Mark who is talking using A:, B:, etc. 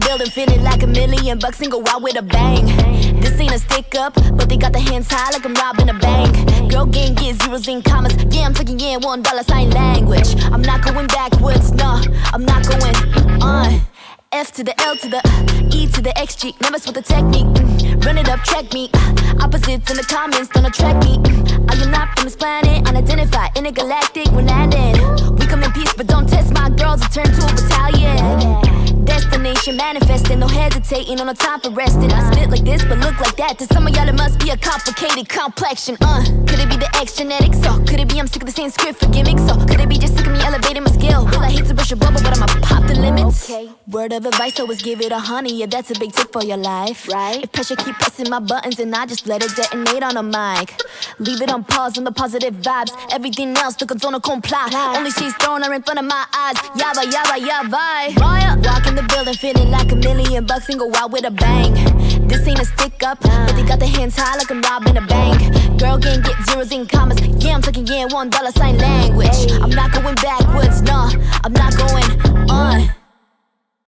A: building, feeling like $1,000,000 and go out with a bang. This ain't a stick up, but they got their hands high like I'm robbing a bank. Girl gang get zeros and commas, yeah, I'm talking yeah, $1 sign language. I'm not going backwards, no, I'm not going on. F to the L to the E to the XG, never with the technique. Run it up, track me. Opposites in the comments, don't attract me. I am not from this planet, unidentified, intergalactic, we're landing. We come in peace, but don't test my girls, it turn to a battalion. Destination manifesting, no hesitating, no time for resting. I spit like this, but look like that. To some of y'all, it must be a complicated complexion. Could it be the X genetics? So could it be I'm sick of the same script for gimmicks? So could it be just sick of me elevating my skill? Well, I hate to burst your bubble, but I'ma pop the limits. Okay. Word of advice, always give it 100. Yeah, that's a big tip for your life. Right? If pressure keep pressing my buttons, and I just let it detonate on a mic. Leave it on pause on the positive vibes. Everything else, the on a comply. Only she's throwing her in front of my eyes. Yabba, yabba, yabba. Walk in the building, feeling like $1,000,000 and go out with a bang. This ain't a stick up, but they got their hands high like I'm robbing a bank. Girl gang get zeros and commas, yeah, I'm talking yeah, $1 sign language. I'm not going backwards, no, I'm not going on.